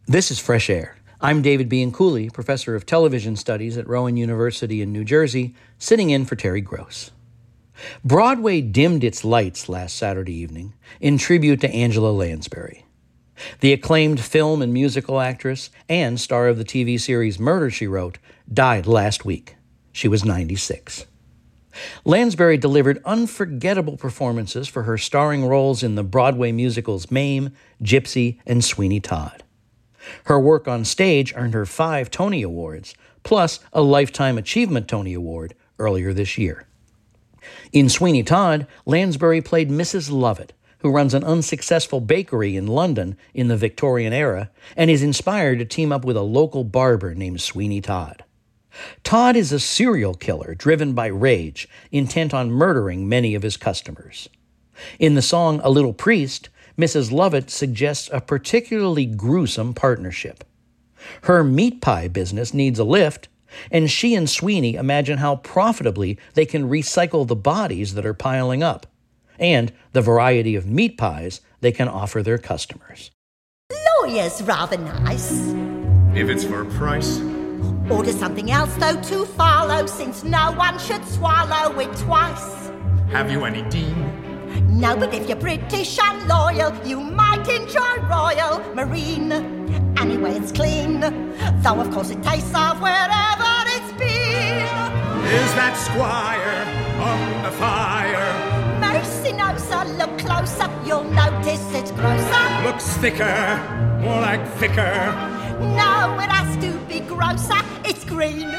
This is Fresh Air. I'm David Bianculli, professor of television studies at Rowan University in New Jersey, sitting in for Terry Gross. Broadway dimmed its lights last Saturday evening in tribute to Angela Lansbury. The acclaimed film and musical actress and star of the TV series Murder, She Wrote died last week. She was 96. Lansbury delivered unforgettable performances for her starring roles in the Broadway musicals Mame, Gypsy, and Sweeney Todd. Her work on stage earned her 5 Tony Awards, plus a Lifetime Achievement Tony Award earlier this year. In Sweeney Todd, Lansbury played Mrs. Lovett, who runs an unsuccessful bakery in London in the Victorian era and is inspired to team up with a local barber named Sweeney Todd. Todd is a serial killer driven by rage, intent on murdering many of his customers. In the song A Little Priest, Mrs. Lovett suggests a particularly gruesome partnership. Her meat pie business needs a lift, and she and Sweeney imagine how profitably they can recycle the bodies that are piling up, and the variety of meat pies they can offer their customers. Lawyer's rather nice. If it's for a price. Order something else, though, to follow, since no one should swallow it twice. Have you any Dean? No, but if you're British and loyal, you might enjoy Royal Marine. Anyway, it's clean, though of course it tastes of wherever it's been. Is that Squire on the fire? Mercy no, sir, look closer, you'll notice it's grosser. Looks thicker, more like thicker. No, it has to be grosser, it's green.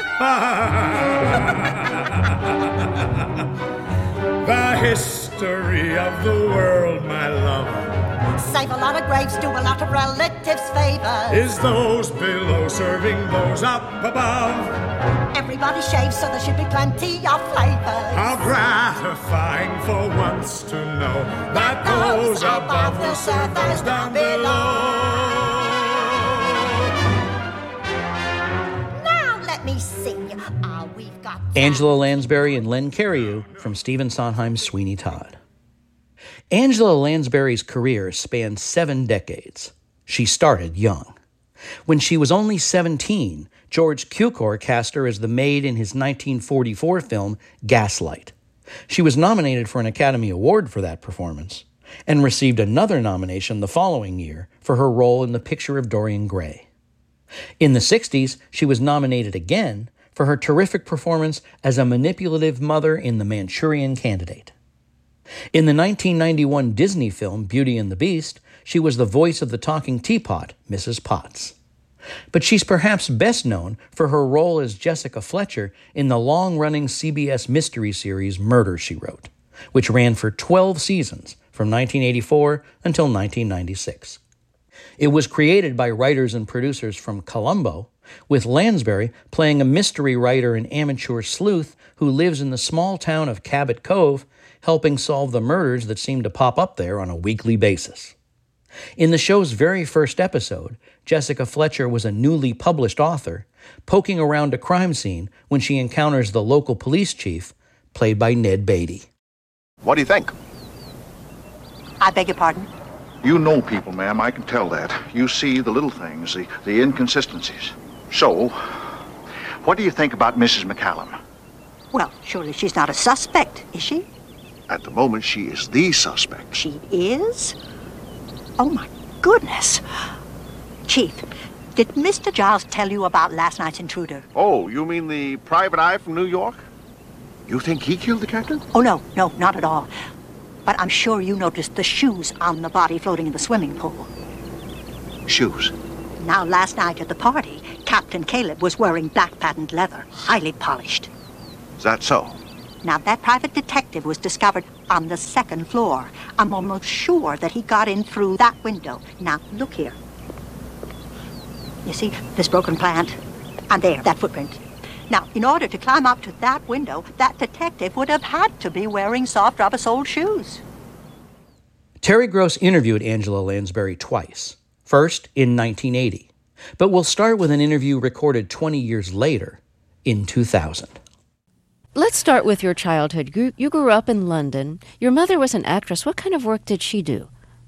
The history of the world, my love, save a lot of graves, do a lot of relatives favors. is those below serving those up above. Everybody shaves, so there should be plenty of flavors. How gratifying for once to know that those above will serve those down below. Now let me see. We've got Angela Lansbury and Len Cariou from Stephen Sondheim's Sweeney Todd. Angela Lansbury's career spanned 7 decades. She started young. When she was only 17, George Cukor cast her as the maid in his 1944 film Gaslight. She was nominated for an Academy Award for that performance and received another nomination the following year for her role in The Picture of Dorian Gray. In the 60s, she was nominated again for her terrific performance as a manipulative mother in The Manchurian Candidate. In the 1991 Disney film Beauty and the Beast, she was the voice of the talking teapot, Mrs. Potts. But she's perhaps best known for her role as Jessica Fletcher in the long-running CBS mystery series Murder, She Wrote, which ran for 12 seasons from 1984 until 1996. It was created by writers and producers from Columbo, with Lansbury playing a mystery writer and amateur sleuth who lives in the small town of Cabot Cove, helping solve the murders that seem to pop up there on a weekly basis. In the show's very first episode, Jessica Fletcher was a newly published author, poking around a crime scene when she encounters the local police chief, played by Ned Beatty. What do you think? I beg your pardon? You know people, ma'am, I can tell that. You see the little things, the inconsistencies. So, what do you think about Mrs. McCallum? Well, surely she's not a suspect, is she? At the moment, she is the suspect. She is? Oh, my goodness. Chief, did Mr. Giles tell you about last night's intruder? Oh, you mean the private eye from New York? You think he killed the captain? Oh, no, not at all. But I'm sure you noticed the shoes on the body floating in the swimming pool. Shoes? Now, last night at the party, Captain Caleb was wearing black patent leather, highly polished. Is that so? Now, that private detective was discovered on the 2nd floor. I'm almost sure that he got in through that window. Now, look here. You see this broken plant? And there, that footprint. Now, in order to climb up to that window, that detective would have had to be wearing soft rubber-soled shoes. Terry Gross interviewed Angela Lansbury twice. First, in 1980. But we'll start with an interview recorded 20 years later, in 2000. Let's start with your childhood. You grew up in London. Your mother was an actress. What kind of work did she do?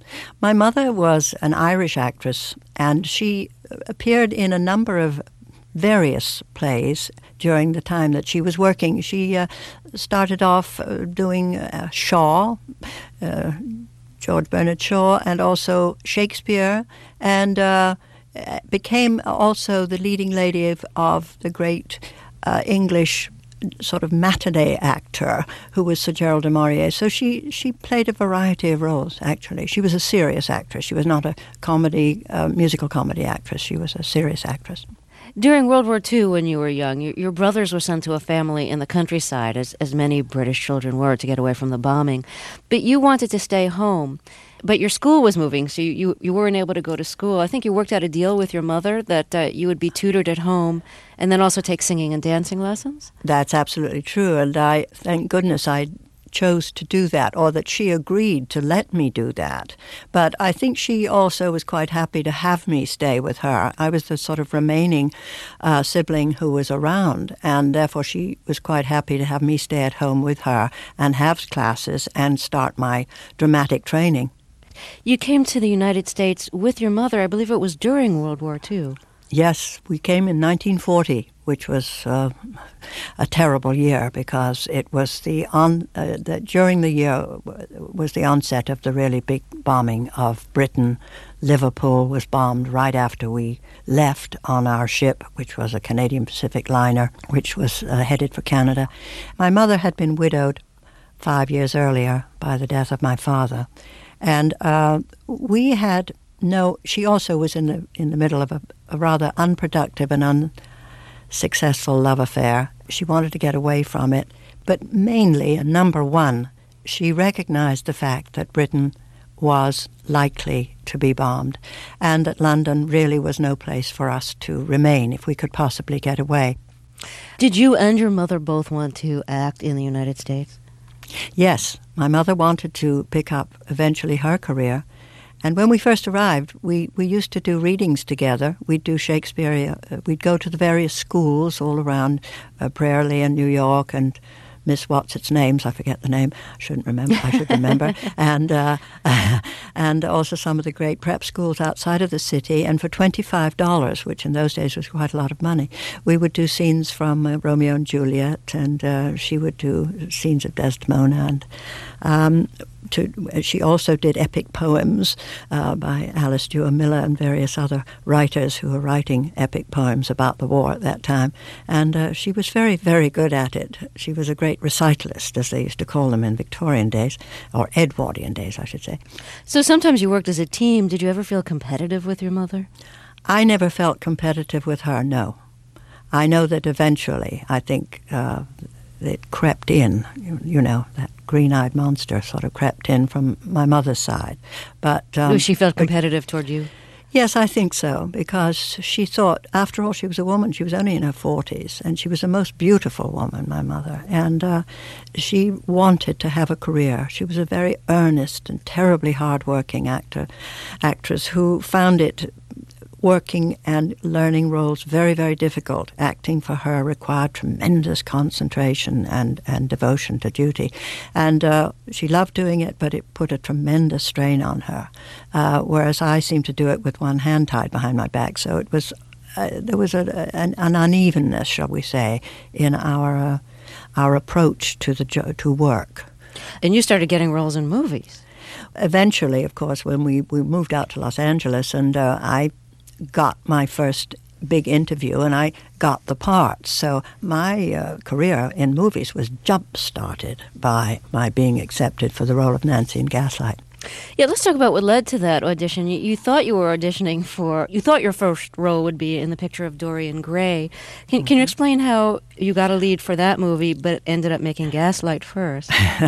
My mother was an Irish actress, and she appeared in a number of various plays during the time that she was working. She started off doing Shaw, George Bernard Shaw, and also Shakespeare, and became also the leading lady of the great English sort of matinee actor who was Sir Gerald du Maurier. So she played a variety of roles, actually. She was a serious actress. She was not a musical comedy actress. She was a serious actress. During World War II, when you were young, your brothers were sent to a family in the countryside, as many British children were, to get away from the bombing. But you wanted to stay home. But your school was moving, so you weren't able to go to school. I think you worked out a deal with your mother that you would be tutored at home and then also take singing and dancing lessons? That's absolutely true, and thank goodness I chose to do that, or that she agreed to let me do that. But I think she also was quite happy to have me stay with her. I was the sort of remaining sibling who was around, and therefore she was quite happy to have me stay at home with her and have classes and start my dramatic training. You came to the United States with your mother. I believe it was during World War II. Yes, we came in 1940, which was a terrible year because it was during the year was the onset of the really big bombing of Britain. Liverpool was bombed right after we left on our ship, which was a Canadian Pacific liner, which was headed for Canada. My mother had been widowed 5 years earlier by the death of my father, and she also was in the middle of a rather unproductive and unsuccessful love affair. She wanted to get away from it, but mainly, and number one, she recognized the fact that Britain was likely to be bombed and that London really was no place for us to remain if we could possibly get away. Did you and your mother both want to act in the United States? Yes, my mother wanted to pick up eventually her career. And when we first arrived, we used to do readings together. We'd do Shakespeare. We'd go to the various schools all around Brearley and New York and Miss What's-its-names, I forget the name, I should remember, and also some of the great prep schools outside of the city. And for $25, which in those days was quite a lot of money, we would do scenes from Romeo and Juliet, and she would do scenes of Desdemona, and she also did epic poems by Alice Duer Miller and various other writers who were writing epic poems about the war at that time. And she was very, very good at it. She was a great recitalist, as they used to call them in Victorian days, or Edwardian days, I should say. So sometimes you worked as a team. Did you ever feel competitive with your mother? I never felt competitive with her, no. I know that eventually, I think it crept in, that green-eyed monster sort of crept in from my mother's side. But she felt competitive toward you? Yes, I think so, because she thought, after all, she was a woman. She was only in her 40s, and she was a most beautiful woman, my mother. And she wanted to have a career. She was a very earnest and terribly hard-working actress who found it working and learning roles very, very difficult. Acting for her required tremendous concentration and devotion to duty. And she loved doing it, but it put a tremendous strain on her, whereas I seemed to do it with one hand tied behind my back. So it was there was an unevenness, shall we say, in our approach to work. And you started getting roles in movies. Eventually, of course, when we moved out to Los Angeles, and I got my first big interview, and I got the part. So my career in movies was jump-started by my being accepted for the role of Nancy in Gaslight. Yeah, let's talk about what led to that audition. You thought you were auditioning you thought your first role would be in the picture of Dorian Gray. Can you explain how you got a lead for that movie but ended up making Gaslight first?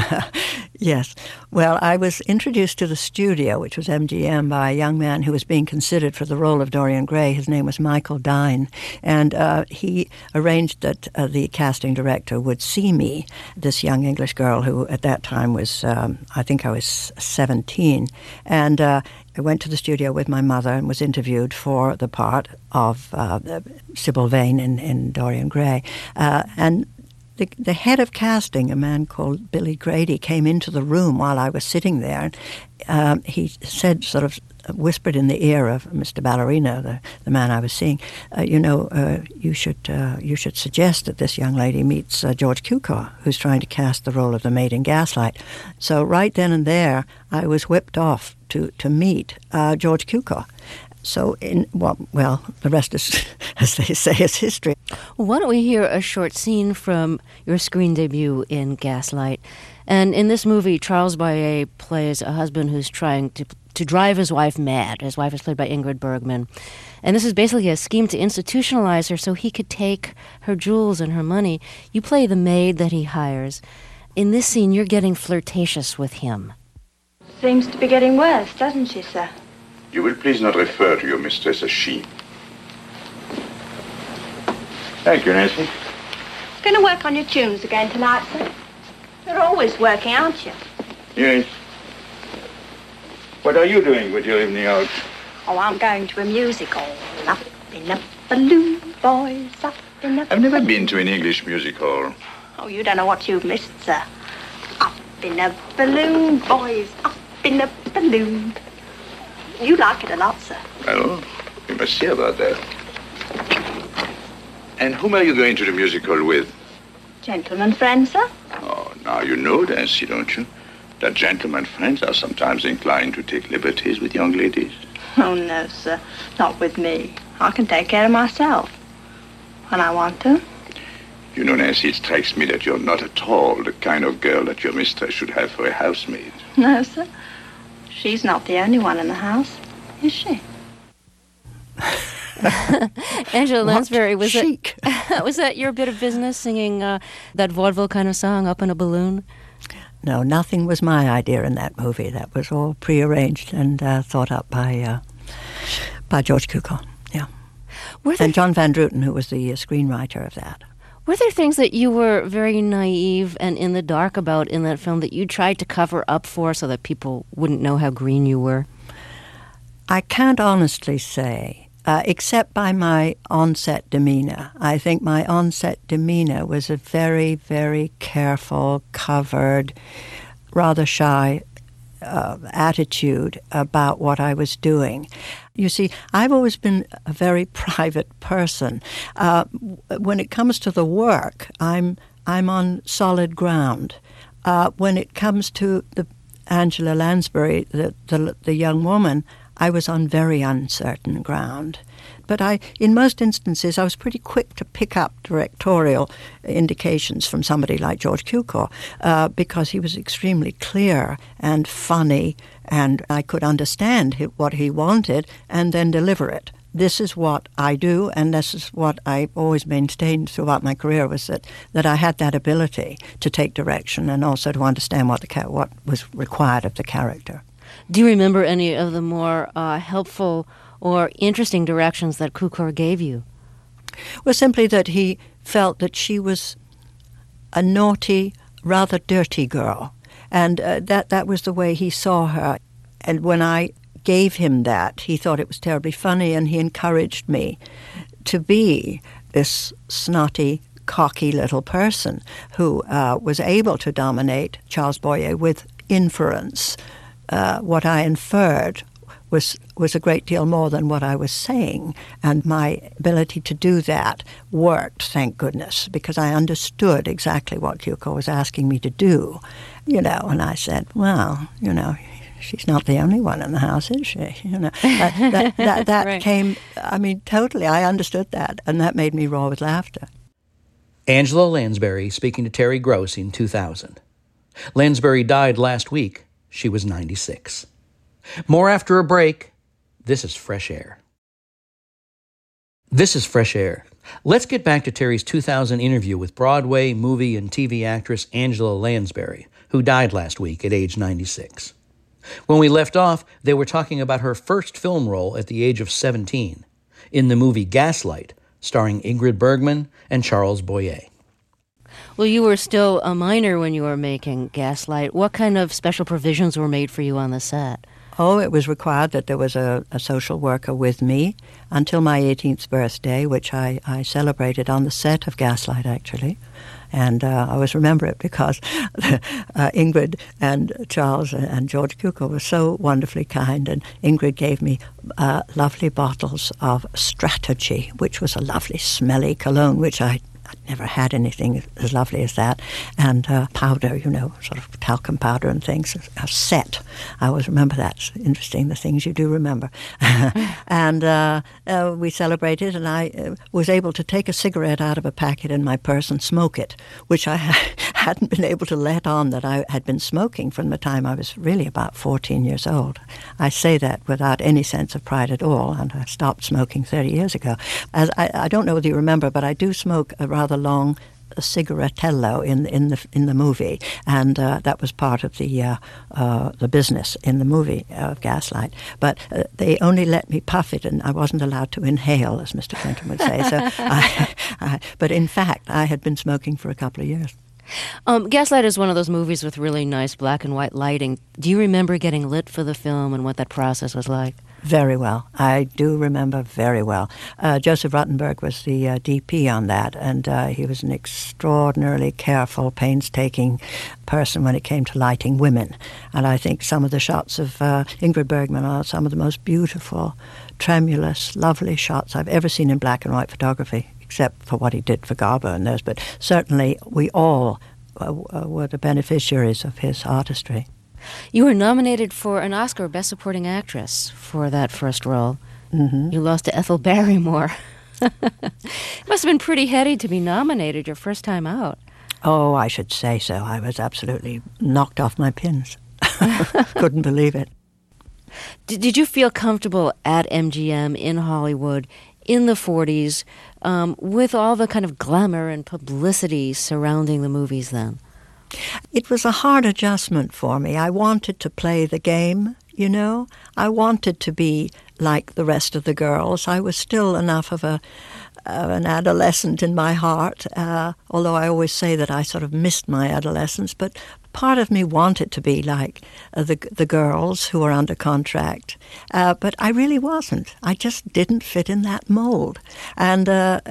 Yes. Well, I was introduced to the studio, which was MGM, by a young man who was being considered for the role of Dorian Gray. His name was Michael Dine, and he arranged that the casting director would see me, this young English girl who at that time was, I think I was 17, and I went to the studio with my mother and was interviewed for the part of Sybil Vane in Dorian Gray. And the head of casting, a man called Billy Grady, came into the room while I was sitting there. And he said, sort of whispered in the ear of Mr. Ballerino, the man I was seeing, you should suggest that this young lady meets George Cukor, who's trying to cast the role of the maid in Gaslight. So right then and there, I was whipped off to meet George Cukor. So, the rest is, as they say, is history. Why don't we hear a short scene from your screen debut in Gaslight? And in this movie, Charles Boyer plays a husband who's trying to drive his wife mad. His wife is played by Ingrid Bergman. And this is basically a scheme to institutionalize her so he could take her jewels and her money. You play the maid that he hires. In this scene, you're getting flirtatious with him. Seems to be getting worse, doesn't she, sir? You will please not refer to your mistress as she. Thank you, Nancy. Going to work on your tunes again tonight, sir? You're always working, aren't you? Yes. What are you doing with your evening out? Oh, I'm going to a musical. Up in a balloon, boys, up in a... I've never been to an English music hall. Oh, you don't know what you've missed, sir. Up in a balloon, boys, up in a balloon. You like it a lot, sir. Well, we must see about that. And whom are you going to the musical with? Gentleman friend, sir? Oh, now you know, Nancy, don't you? That gentlemen friends are sometimes inclined to take liberties with young ladies. Oh, no, sir. Not with me. I can take care of myself. When I want to. You know, Nancy, it strikes me that you're not at all the kind of girl that your mistress should have for a housemaid. No, sir. She's not the only one in the house, is she? Angela Lansbury, was chic. Was that your bit of business, singing that vaudeville kind of song, Up in a Balloon? No, nothing was my idea in that movie. That was all prearranged and thought up by George Cukor, yeah. And John Van Druten, who was the screenwriter of that. Were there things that you were very naive and in the dark about in that film that you tried to cover up for so that people wouldn't know how green you were? I can't honestly say, except by my on-set demeanor. I think my on-set demeanor was a very, very careful, covered, rather shy attitude about what I was doing. You see, I've always been a very private person. When it comes to the work, I'm on solid ground. When it comes to the Angela Lansbury, the young woman, I was on very uncertain ground. But in most instances, I was pretty quick to pick up directorial indications from somebody like George Cukor because he was extremely clear and funny, and I could understand what he wanted and then deliver it. This is what I do, and this is what I always maintained throughout my career, was that I had that ability to take direction and also to understand what was required of the character. Do you remember any of the more helpful or interesting directions that Cukor gave you? Well, simply that he felt that she was a naughty, rather dirty girl, and that was the way he saw her. And when I gave him that, he thought it was terribly funny, and he encouraged me to be this snotty, cocky little person who was able to dominate Charles Boyer with inference. What I inferred was a great deal more than what I was saying, and my ability to do that worked, thank goodness, because I understood exactly what Cukor was asking me to do, and I said, well, she's not the only one in the house, is she? That right. Came, totally, I understood that, and that made me roar with laughter. Angela Lansbury speaking to Terry Gross in 2000. Lansbury died last week. She was 96. More after a break. This is Fresh Air. This is Fresh Air. Let's get back to Terry's 2000 interview with Broadway, movie, and TV actress Angela Lansbury, who died last week at age 96. When we left off, they were talking about her first film role at the age of 17, in the movie Gaslight, starring Ingrid Bergman and Charles Boyer. Well, you were still a minor when you were making Gaslight. What kind of special provisions were made for you on the set? Oh, it was required that there was a social worker with me until my 18th birthday, which I celebrated on the set of Gaslight, actually. And I always remember it because Ingrid and Charles and George Cukor were so wonderfully kind, and Ingrid gave me lovely bottles of Strategy, which was a lovely smelly cologne, which I'd never had anything as lovely as that, and powder, sort of talcum powder and things, a set. I always remember that. It's interesting, the things you do remember. And we celebrated, and I was able to take a cigarette out of a packet in my purse and smoke it, which I hadn't been able to let on that I had been smoking from the time I was really about 14 years old. I say that without any sense of pride at all, and I stopped smoking 30 years ago. As I don't know whether you remember, but I do smoke a rather long cigarettello in the movie, and that was part of the business in the movie of Gaslight. But they only let me puff it, and I wasn't allowed to inhale, as Mr. Clinton would say. So, but in fact, I had been smoking for a couple of years. Gaslight is one of those movies with really nice black and white lighting. Do you remember getting lit for the film and what that process was like? Very well. I do remember very well. Joseph Ruttenberg was the DP on that, and he was an extraordinarily careful, painstaking person when it came to lighting women. And I think some of the shots of Ingrid Bergman are some of the most beautiful, tremulous, lovely shots I've ever seen in black and white photography, except for what he did for Garbo and those. But certainly we all were the beneficiaries of his artistry. You were nominated for an Oscar Best Supporting Actress for that first role. Mm-hmm. You lost to Ethel Barrymore. It must have been pretty heady to be nominated your first time out. Oh, I should say so. I was absolutely knocked off my pins. Couldn't believe it. Did you feel comfortable at MGM in Hollywood in the 40s with all the kind of glamour and publicity surrounding the movies then? It was a hard adjustment for me. I wanted to play the game, I wanted to be like the rest of the girls. I was still enough of an adolescent in my heart, although I always say that I sort of missed my adolescence. But part of me wanted to be like the girls who were under contract, but I really wasn't. I just didn't fit in that mold. And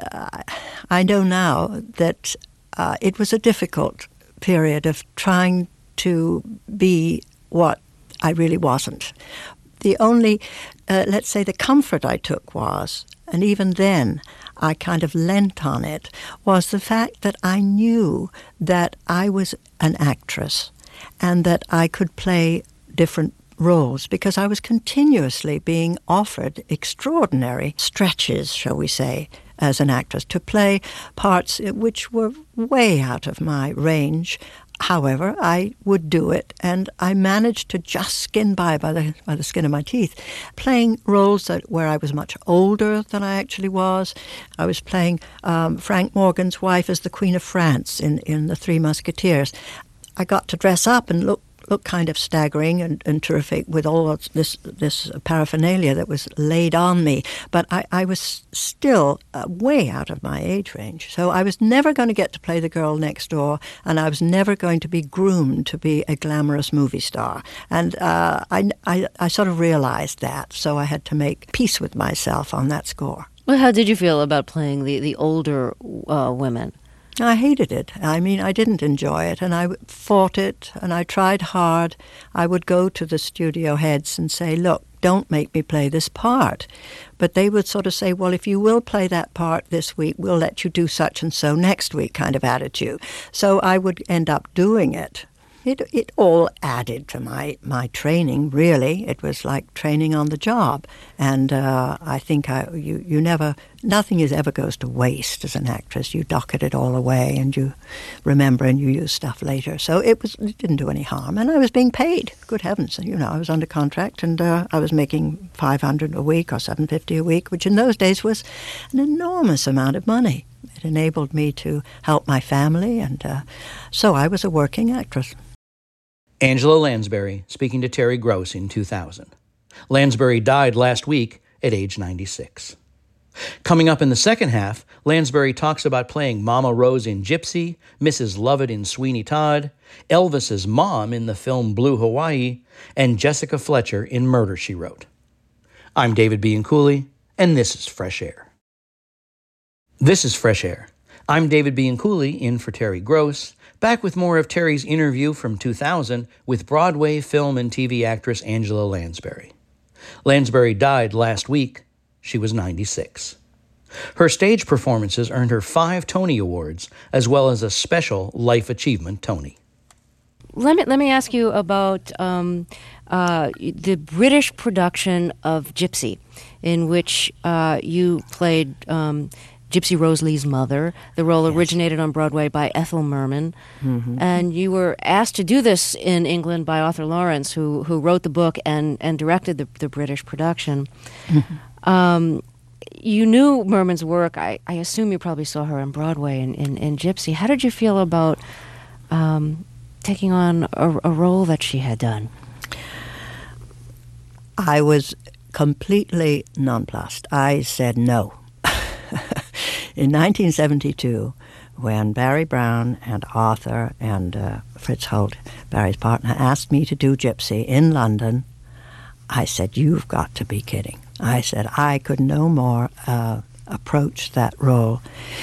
I know now that it was a difficult period of trying to be what I really wasn't. The only, let's say, the comfort I took was, and even then I kind of lent on it, was the fact that I knew that I was an actress and that I could play different roles because I was continuously being offered extraordinary stretches, shall we say, as an actress, to play parts which were way out of my range. However, I would do it, and I managed to just skin by the skin of my teeth, playing roles where I was much older than I actually was. I was playing Frank Morgan's wife as the Queen of France in The Three Musketeers. I got to dress up and look kind of staggering and terrific with all of this paraphernalia that was laid on me. But I was still way out of my age range. So I was never going to get to play the girl next door, and I was never going to be groomed to be a glamorous movie star. And I sort of realized that, so I had to make peace with myself on that score. Well, how did you feel about playing the older women? I hated it. I mean, I didn't enjoy it, and I fought it, and I tried hard. I would go to the studio heads and say, look, don't make me play this part. But they would sort of say, well, if you will play that part this week, we'll let you do such and so next week kind of attitude. So I would end up doing it. It all added to my training, really. It was like training on the job. And I think nothing ever goes to waste as an actress. You docket it all away and you remember and you use stuff later. So it didn't do any harm. And I was being paid. Good heavens. I was under contract and I was making $500 a week or $750 a week, which in those days was an enormous amount of money. It enabled me to help my family. And so I was a working actress. Angela Lansbury speaking to Terry Gross in 2000. Lansbury died last week at age 96. Coming up in the second half, Lansbury talks about playing Mama Rose in Gypsy, Mrs. Lovett in Sweeney Todd, Elvis's mom in the film Blue Hawaii, and Jessica Fletcher in Murder, She Wrote. I'm David Bianculli, and this is Fresh Air. This is Fresh Air, I'm David Bianculli, in for Terry Gross, back with more of Terry's interview from 2000 with Broadway film and TV actress Angela Lansbury. Lansbury died last week. She was 96. Her stage performances earned her 5 Tony Awards, as well as a special Life Achievement Tony. Let me ask you about the British production of Gypsy, in which you played Gypsy Rose Lee's mother. The role originated on Broadway by Ethel Merman. Mm-hmm. And you were asked to do this in England by Arthur Lawrence, who wrote the book and directed the British production. Mm-hmm. You knew Merman's work. I assume you probably saw her on Broadway in Gypsy. How did you feel about taking on a role that she had done? I was completely nonplussed. I said no. In 1972, when Barry Brown and Arthur and Fritz Holt, Barry's partner, asked me to do Gypsy in London, I said, "You've got to be kidding." I said I could no more approach that role,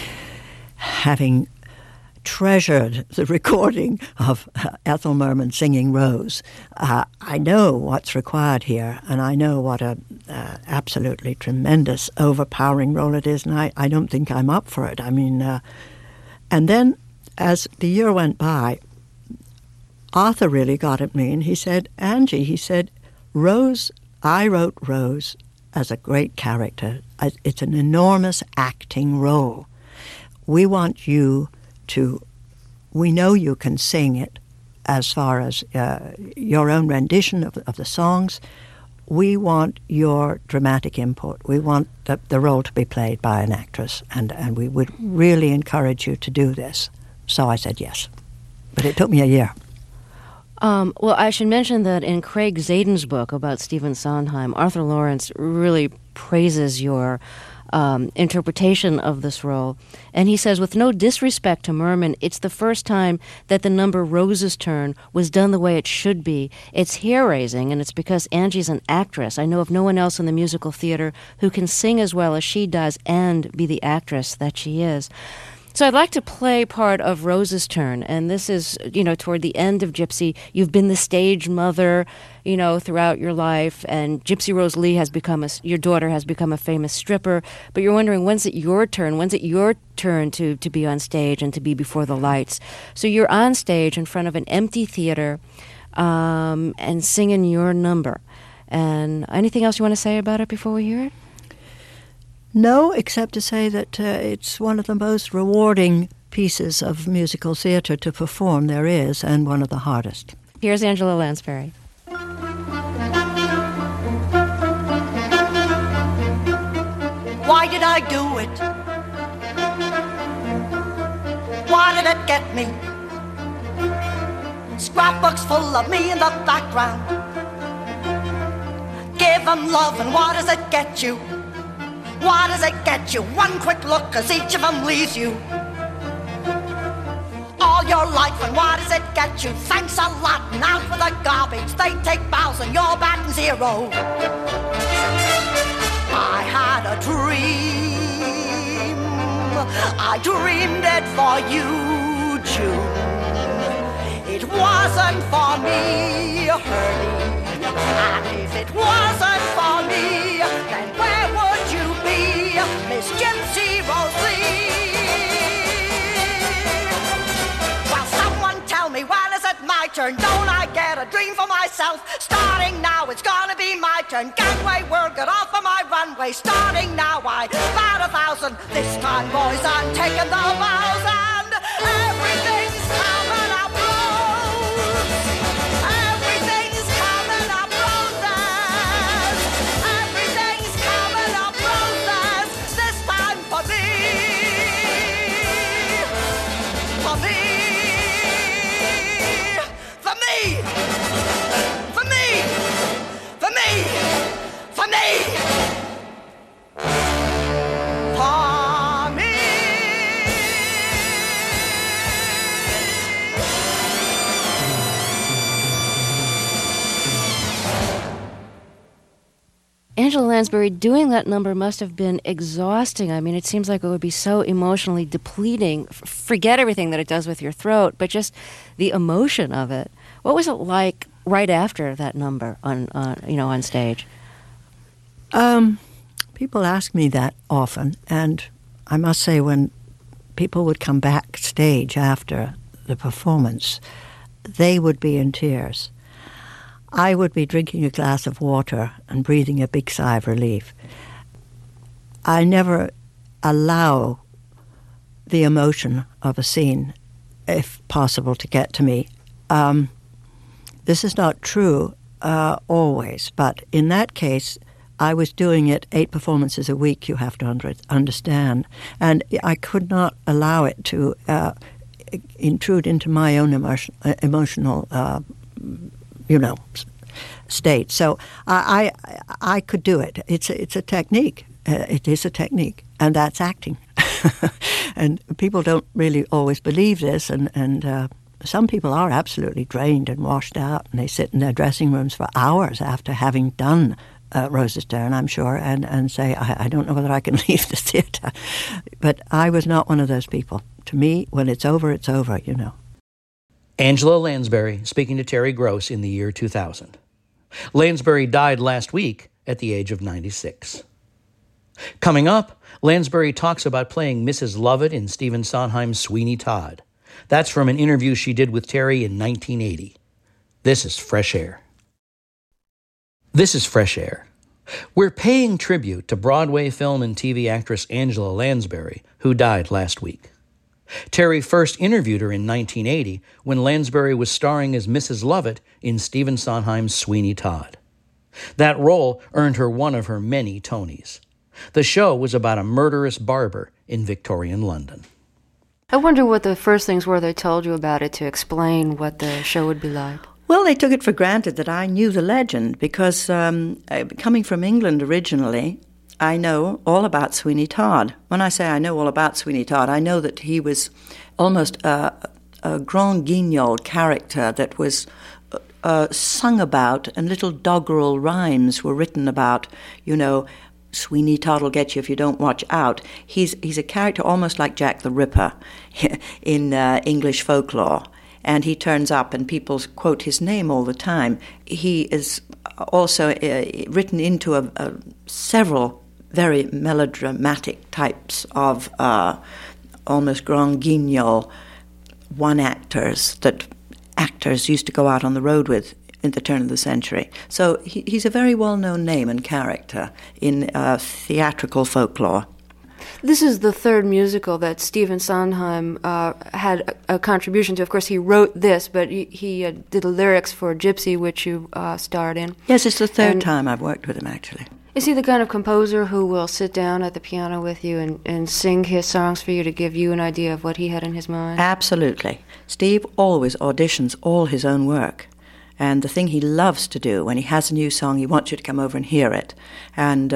having treasured the recording of Ethel Merman singing Rose. I know what's required here, and I know what a absolutely tremendous, overpowering role it is, and I don't think I'm up for it. I mean, and then as the year went by, Arthur really got at me, and he said, "Angie," he said, "Rose, I wrote Rose as a great character. It's an enormous acting role. We want you we know you can sing it as far as your own rendition of the songs. We want your dramatic input. We want the role to be played by an actress, and we would really encourage you to do this." So I said yes. But it took me a year. Well, I should mention that in Craig Zadan's book about Stephen Sondheim, Arthur Lawrence really praises your interpretation of this role. And he says, with no disrespect to Merman, it's the first time that the number Rose's Turn was done the way it should be. It's hair-raising, and it's because Angie's an actress. I know of no one else in the musical theater who can sing as well as she does and be the actress that she is. So I'd like to play part of Rose's Turn, and this is, toward the end of Gypsy. You've been the stage mother, throughout your life, and Gypsy Rose Lee your daughter has become a famous stripper, but you're wondering, when's it your turn? When's it your turn to be on stage and to be before the lights? So you're on stage in front of an empty theater and singing your number. And anything else you want to say about it before we hear it? No, except to say that it's one of the most rewarding pieces of musical theater to perform there is, and one of the hardest. Here's Angela Lansbury. Why did I do it? Why did it get me? Scrapbooks full of me in the background. Give them love, and what does it get you? What does it get you? One quick look, 'cause each of them leaves you all your life, and what does it get you? Thanks a lot, and out for the garbage. They take bows and you're batting 0. I had a dream. I dreamed it for you, June. It wasn't for me, Hurley. And if it wasn't for me, then where would you be, Miss Gypsy Rose Lee? Well, someone tell me, when is it my turn? Don't I get a dream for myself? Starting now, it's gonna be my turn. Gangway, word, get off of my runway. Starting now, I bat 1,000. This time, boys, I'm taking the bows, and everything's coming up rose. Everything's coming up roses. Everything's coming up roses. This time for me. For me. For me. For me. For me. For me. For me. Lansbury, doing that number must have been exhausting. I mean, it seems like it would be so emotionally depleting. Forget everything that it does with your throat, but just the emotion of it. What was it like right after that number on stage? People ask me that often, and I must say when people would come backstage after the performance, they would be in tears. I would be drinking a glass of water and breathing a big sigh of relief. I never allow the emotion of a scene, if possible, to get to me. This is not true always, but in that case, I was doing it 8 performances a week, you have to understand, and I could not allow it to intrude into my own emotional state. So I could do it. It's a technique. It is a technique, and that's acting. And people don't really always believe this, and some people are absolutely drained and washed out, and they sit in their dressing rooms for hours after having done Rosa's Turn, I'm sure, and say, I don't know whether I can leave the theatre. But I was not one of those people. To me, when it's over, it's over, you know. Angela Lansbury speaking to Terry Gross in the year 2000. Lansbury died last week at the age of 96. Coming up, Lansbury talks about playing Mrs. Lovett in Stephen Sondheim's Sweeney Todd. That's from an interview she did with Terry in 1980. This is Fresh Air. This is Fresh Air. We're paying tribute to Broadway film and TV actress Angela Lansbury, who died last week. Terry first interviewed her in 1980 when Lansbury was starring as Mrs. Lovett in Stephen Sondheim's Sweeney Todd. That role earned her one of her many Tonys. The show was about a murderous barber in Victorian London. I wonder what the first things were they told you about it to explain what the show would be like. Well, they took it for granted that I knew the legend because coming from England originally, I know all about Sweeney Todd. When I say I know all about Sweeney Todd, I know that he was almost a grand guignol character that was sung about, and little doggerel rhymes were written about, Sweeney Todd will get you if you don't watch out. He's a character almost like Jack the Ripper in English folklore. And he turns up and people quote his name all the time. He is also written into several very melodramatic types of almost grand guignol one-actors that actors used to go out on the road with in the turn of the century. So he's a very well-known name and character in theatrical folklore. This is the third musical that Stephen Sondheim had a contribution to. Of course, he wrote this, but he did the lyrics for Gypsy, which you starred in. Yes, it's the third time I've worked with him, actually. Is he the kind of composer who will sit down at the piano with you and sing his songs for you to give you an idea of what he had in his mind? Absolutely. Steve always auditions all his own work. And the thing he loves to do, when he has a new song, he wants you to come over and hear it. And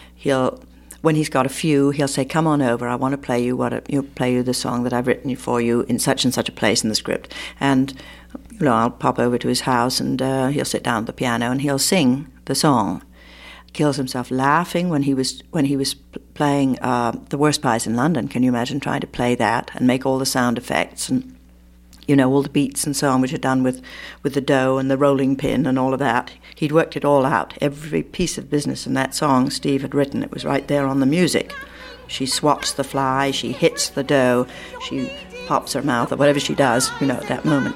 when he's got a few, he'll say, come on over, I want to play you the song that I've written for you in such and such a place in the script. And, I'll pop over to his house and he'll sit down at the piano and he'll sing the song. Kills himself laughing when he was playing The Worst Pies in London. Can you imagine trying to play that and make all the sound effects and, all the beats and so on, which are done with the dough and the rolling pin and all of that. He'd worked it all out. Every piece of business in that song Steve had written, it was right there on the music. She swaps the fly, she hits the dough, she pops her mouth, or whatever she does, at that moment.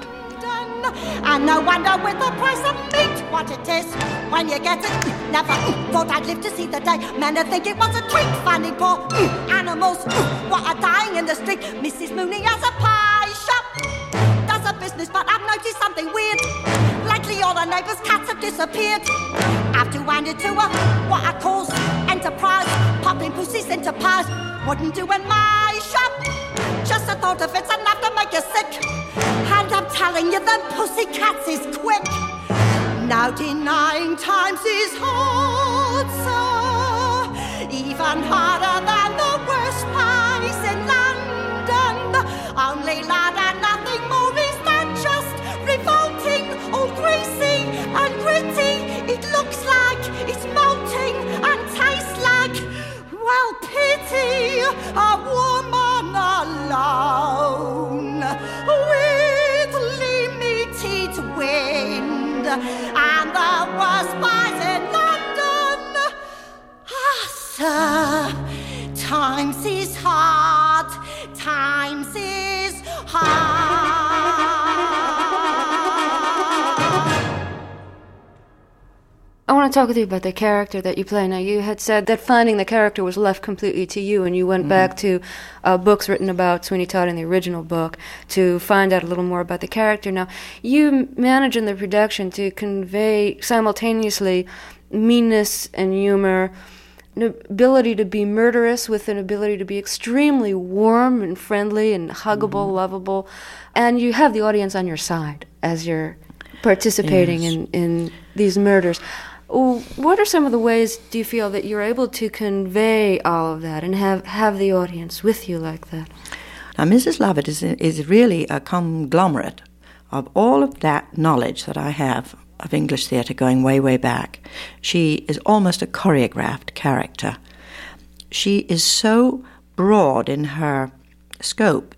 And no wonder with the price of meat, what it is when you get it. Never thought I'd live to see the day. Men would think it was a treat, finding poor animals what are dying in the street. Mrs. Mooney has a pie shop, does a business, but I've noticed something weird. Lately all the neighbours' cats have disappeared. I've to hand it to her, what I calls enterprise. Popping pussies into pies wouldn't do in my shop. Just the thought of it's enough to make you sick. And I'm telling you, them pussycats is quick. Now denying times is hard, sir. Even harder than the worst pies in London. Only lad and nothing more is than just revolting, all greasy and gritty. It looks like it's molting and and the worst pies in London. Ah, sir, times is hard, times is hard. I want to talk with you about the character that you play. Now, you had said that finding the character was left completely to you, and you went back to books written about Sweeney Todd in the original book to find out a little more about the character. Now, you manage in the production to convey simultaneously meanness and humor, an ability to be murderous with an ability to be extremely warm and friendly and huggable, lovable, and you have the audience on your side as you're participating in these murders. What are some of the ways, do you feel, that you're able to convey all of that and have the audience with you like that? Now, Mrs. Lovett is really a conglomerate of all of that knowledge that I have of English theatre going way, way back. She is almost a choreographed character. She is so broad in her scope.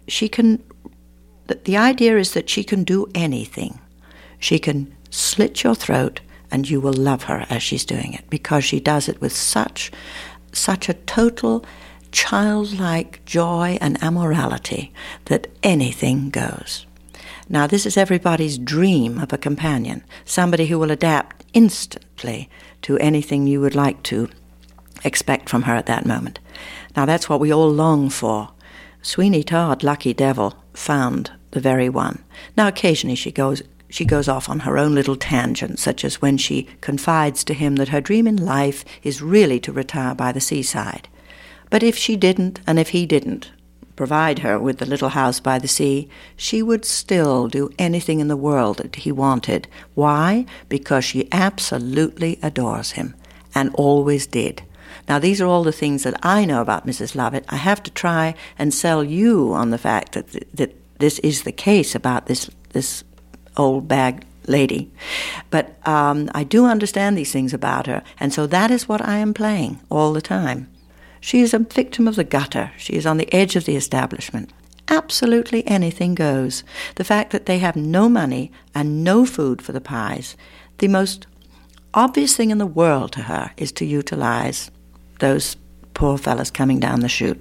The idea is that she can do anything. She can slit your throat, and you will love her as she's doing it, because she does it with such a total childlike joy and amorality that anything goes. Now, this is everybody's dream of a companion, somebody who will adapt instantly to anything you would like to expect from her at that moment. Now, that's what we all long for. Sweeney Todd, lucky devil, found the very one. Now, occasionally she goes off on her own little tangent, such as when she confides to him that her dream in life is really to retire by the seaside. But if she didn't, and if he didn't provide her with the little house by the sea, she would still do anything in the world that he wanted. Why? Because she absolutely adores him, and always did. Now, these are all the things that I know about Mrs. Lovett. I have to try and sell you on the fact that this is the case about this old bag lady. But I do understand these things about her, and so that is what I am playing all the time. She is a victim of the gutter. She is on the edge of the establishment. Absolutely anything goes. The fact that they have no money and no food for the pies, the most obvious thing in the world to her is to utilize those poor fellas coming down the chute.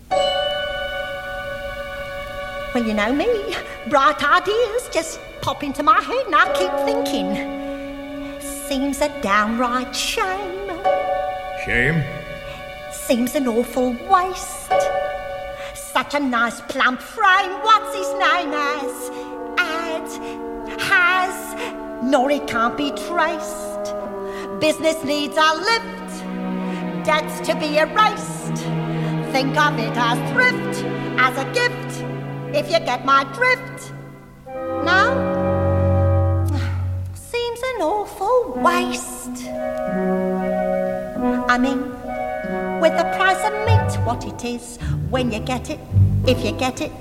Well, you know me, bright ideas just pop into my head and I keep thinking. Seems a downright shame. Shame? Seems an awful waste. Such a nice plump frame, what's his name has, nor it can't be traced. Business needs a lift, debts to be erased. Think of it as thrift, as a gift, if you get my drift. No? Seems an awful waste. I mean, with the price of meat, what it is, when you get it, if you get it.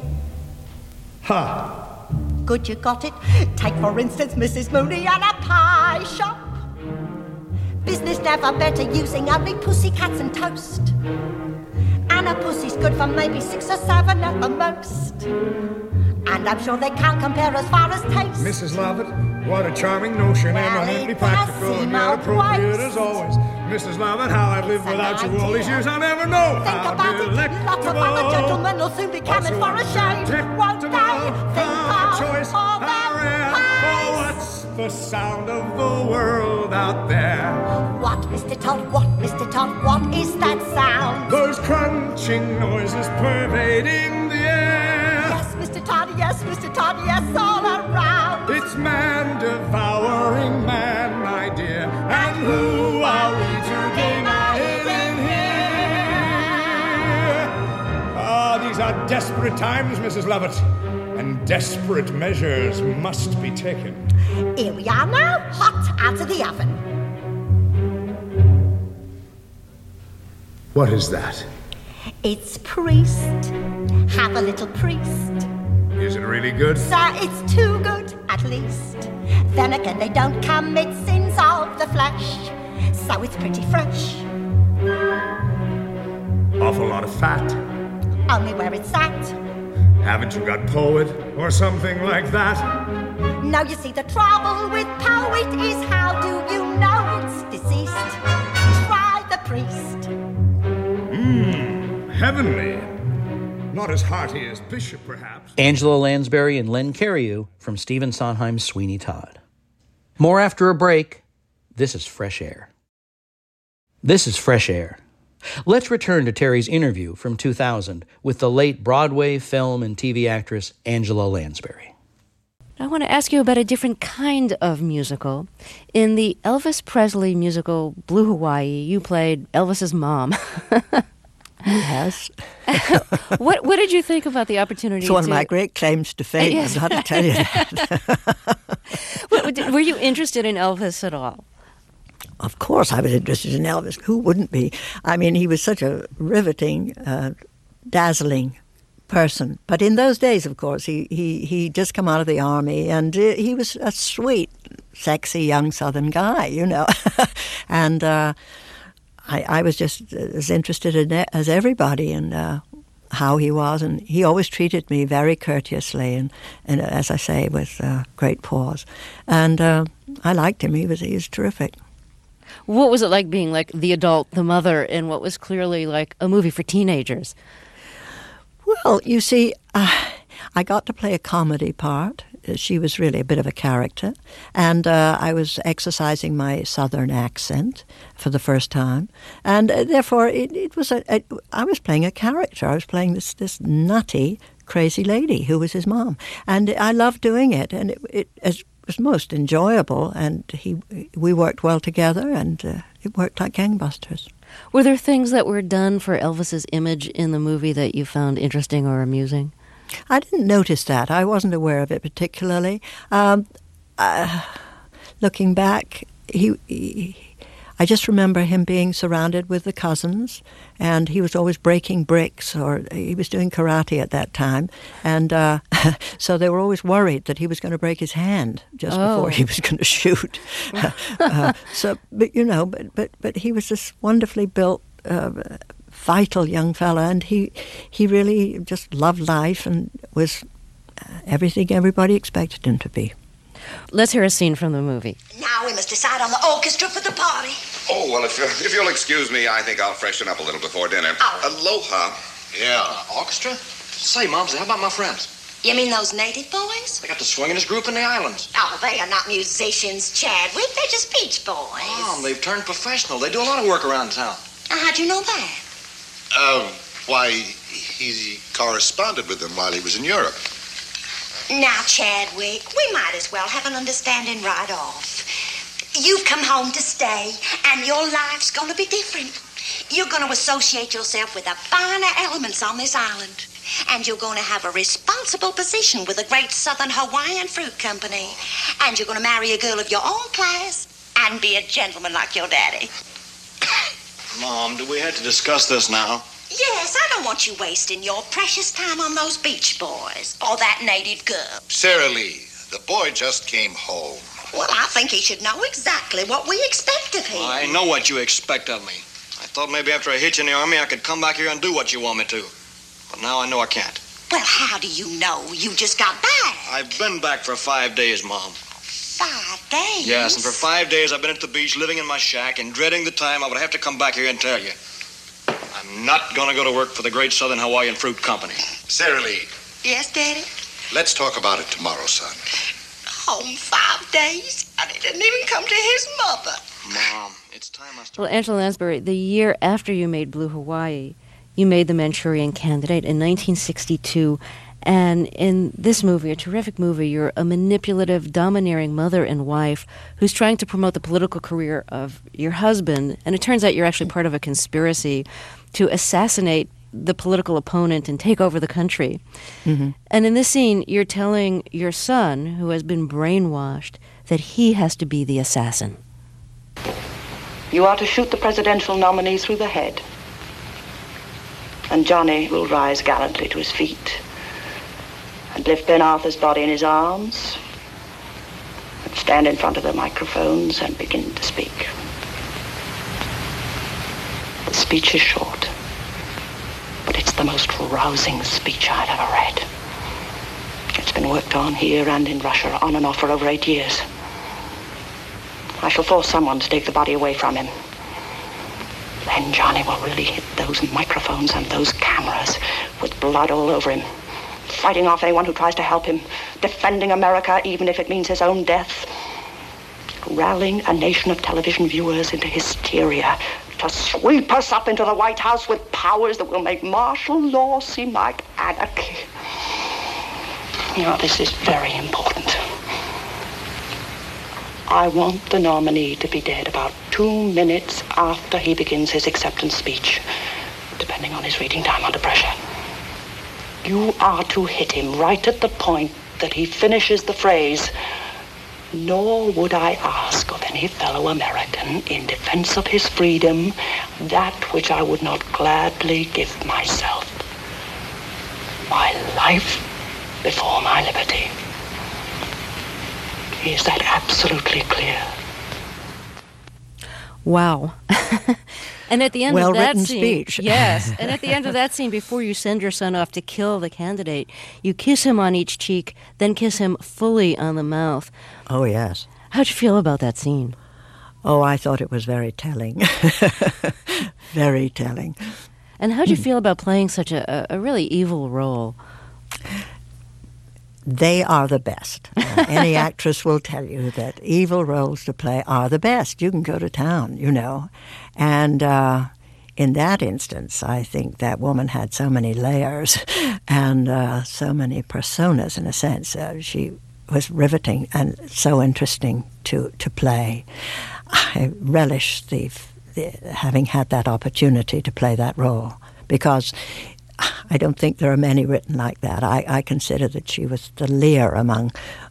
Ha! Good you got it. Take, for instance, Mrs. Mooney and a pie shop. Business never better using only pussycats and toast. And a pussy's good for maybe 6 or 7 at the most. And I'm sure they can't compare as far as taste. Mrs. Lovett, what a charming notion, eminently practical and yet appropriate as always. Mrs. Lovett, how I've lived without you all these years, I'll never know. Think how about it, lots of other gentlemen will soon be coming for a shave. Won't they? Think of choice, all their oh, what's the sound of the world out there? What, Mr. Todd, what, Mr. Todd, what is that sound? Those crunching noises pervading the air. Yes, Mr. Todd, yes, all around. It's man devouring man, my dear. And who are we to deny it in here? These are desperate times, Mrs. Lovett, and desperate measures must be taken. Here we are now, hot out of the oven. What is that? It's priest. Have a little priest. Is it really good? Sir, it's too good, at least. Then again, they don't commit sins of the flesh, so it's pretty fresh. Awful lot of fat. Only where it's at. Haven't you got poet or something like that? Now you see the trouble with poet is how do you know it's deceased? Try the priest. Heavenly. Not as hearty as Bishop, perhaps. Angela Lansbury and Len Cariou from Stephen Sondheim's Sweeney Todd. More after a break. This is Fresh Air. This is Fresh Air. Let's return to Terry's interview from 2000 with the late Broadway, film, and TV actress Angela Lansbury. I want to ask you about a different kind of musical. In the Elvis Presley musical Blue Hawaii, you played Elvis's mom. Yes. What did you think about the opportunity? It's one of my great claims to fame. Yes. I've got to tell you that. Were you interested in Elvis at all? Of course I was interested in Elvis. Who wouldn't be? I mean, he was such a riveting, dazzling person. But in those days, of course, he just come out of the army, and he was a sweet, sexy, young Southern guy, you know. And I was just as interested in it as everybody in how he was, and he always treated me very courteously and as I say, with great pause. And I liked him. He was terrific. What was it like being like the adult, the mother, in what was clearly like a movie for teenagers? Well, you see, I got to play a comedy part. She was really a bit of a character. And I was exercising my Southern accent for the first time. And therefore, it was I was playing a character. I was playing this nutty, crazy lady who was his mom. And I loved doing it. And it was most enjoyable. And we worked well together, and it worked like gangbusters. Were there things that were done for Elvis's image in the movie that you found interesting or amusing? I didn't notice that. I wasn't aware of it particularly. Looking back, I just remember him being surrounded with the cousins, and he was always breaking bricks, or he was doing karate at that time, and so they were always worried that he was going to break his hand just before he was going to shoot. But you know, but he was this wonderfully built, vital young fella, and he really just loved life and was everything everybody expected him to be. Let's hear a scene from the movie. Now we must decide on the orchestra for the party. Oh, well, if you'll excuse me, I think I'll freshen up a little before dinner. Oh. Aloha. Yeah. Orchestra? Say, Mumsy, how about my friends? You mean those native boys? They got the swingin'est group in the islands. Oh, they are not musicians, Chadwick. They're just beach boys. Mom, they've turned professional. They do a lot of work around town. Now, how'd you know that? Why, he corresponded with them while he was in Europe. Now, Chadwick, we might as well have an understanding right off. You've come home to stay, and your life's going to be different. You're going to associate yourself with the finer elements on this island. And you're going to have a responsible position with the Great Southern Hawaiian Fruit Company. And you're going to marry a girl of your own class and be a gentleman like your daddy. Mom, do we have to discuss this now? Yes, I don't want you wasting your precious time on those beach boys or that native girl. Sarah Lee, the boy just came home. Well, I think he should know exactly what we expect of him. I know what you expect of me. I thought maybe after I hit you in the army, I could come back here and do what you want me to. But now I know I can't. Well, how do you know? You just got back. I've been back for 5 days, Mom. 5 days? Yes, and for 5 days I've been at the beach living in my shack and dreading the time I would have to come back here and tell you. I'm not going to go to work for the Great Southern Hawaiian Fruit Company. Sarah Lee. Yes, Daddy? Let's talk about it tomorrow, son. Home 5 days? And he didn't even come to his mother. Mom, it's time I started. Well, Angela Lansbury, the year after you made Blue Hawaii, you made The Manchurian Candidate in 1962. And in this movie, a terrific movie, you're a manipulative, domineering mother and wife who's trying to promote the political career of your husband. And it turns out you're actually part of a conspiracy to assassinate the political opponent and take over the country. Mm-hmm. And in this scene, you're telling your son, who has been brainwashed, that he has to be the assassin. You are to shoot the presidential nominee through the head. And Johnny will rise gallantly to his feet and lift Ben Arthur's body in his arms and stand in front of the microphones and begin to speak. The speech is short, but it's the most rousing speech I've ever read. It's been worked on here and in Russia, on and off for over 8 years. I shall force someone to take the body away from him. Then Johnny will really hit those microphones and those cameras with blood all over him, fighting off anyone who tries to help him, defending America even if it means his own death, rallying a nation of television viewers into hysteria to sweep us up into the White House with powers that will make martial law seem like anarchy. You know, this is very important. I want the nominee to be dead about 2 minutes after he begins his acceptance speech, depending on his reading time under pressure. You are to hit him right at the point that he finishes the phrase, "Nor would I ask of any fellow American in defense of his freedom that which I would not gladly give myself. My life before my liberty." Is that absolutely clear? Wow. And at the end of that well-written scene, speech. Yes, and at the end of that scene, before you send your son off to kill the candidate, you kiss him on each cheek, then kiss him fully on the mouth. Oh, yes. How'd you feel about that scene? Oh, I thought it was very telling. Very telling. And how'd you feel about playing such a really evil role? They are the best. Any actress will tell you that evil roles to play are the best. You can go to town, you know. And in that instance, I think that woman had so many layers and so many personas, in a sense. She was riveting and so interesting to play. I relish the having had that opportunity to play that role, because I don't think there are many written like that. I consider that she was the Lear among,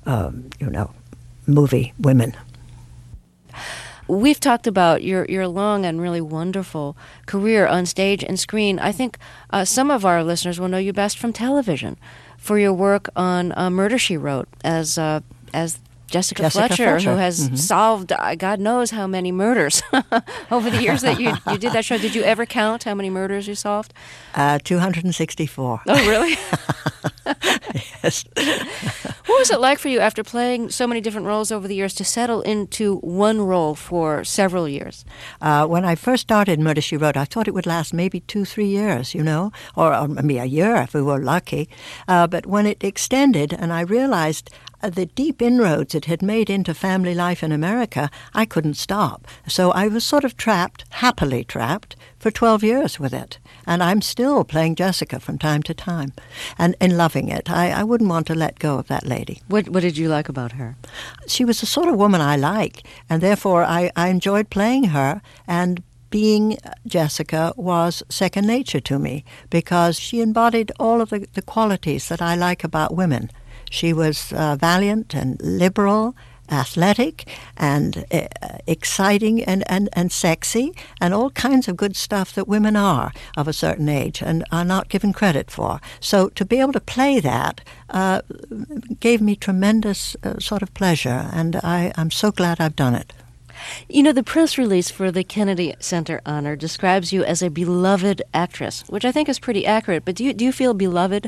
movie women. We've talked about your long and really wonderful career on stage and screen. I think some of our listeners will know you best from television for your work on Murder, She Wrote as Jessica Fletcher, who has solved God knows how many murders over the years that you did that show. Did you ever count how many murders you solved? 264. Oh, really? Yes. What was it like for you after playing so many different roles over the years to settle into one role for several years? When I first started Murder, She Wrote, I thought it would last maybe 2-3 years, or maybe a year if we were lucky. But when it extended and I realized the deep inroads it had made into family life in America, I couldn't stop. So I was sort of happily trapped, for 12 years with it. And I'm still playing Jessica from time to time and loving it. I wouldn't want to let go of that lady. What did you like about her? She was the sort of woman I like, and therefore I enjoyed playing her, and being Jessica was second nature to me because she embodied all of the qualities that I like about women. She was valiant and liberal, athletic and exciting and sexy and all kinds of good stuff that women are of a certain age and are not given credit for. So to be able to play that gave me tremendous sort of pleasure, and I'm so glad I've done it. You know, the press release for the Kennedy Center Honor describes you as a beloved actress, which I think is pretty accurate, but do you feel beloved?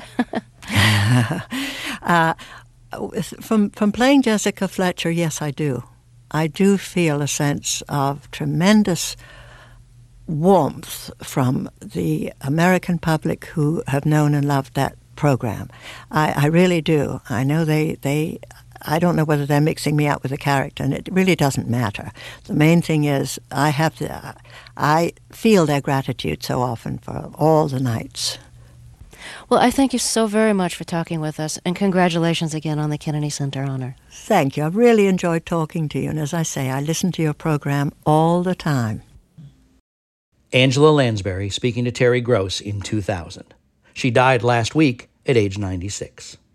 From playing Jessica Fletcher, yes, I do. I do feel a sense of tremendous warmth from the American public who have known and loved that program. I really do. I know I don't know whether they're mixing me up with a character, and it really doesn't matter. The main thing is I feel their gratitude so often for all the nights. Well, I thank you so very much for talking with us, and congratulations again on the Kennedy Center Honor. Thank you. I've really enjoyed talking to you, and as I say, I listen to your program all the time. Angela Lansbury speaking to Terry Gross in 2000. She died last week at age 96.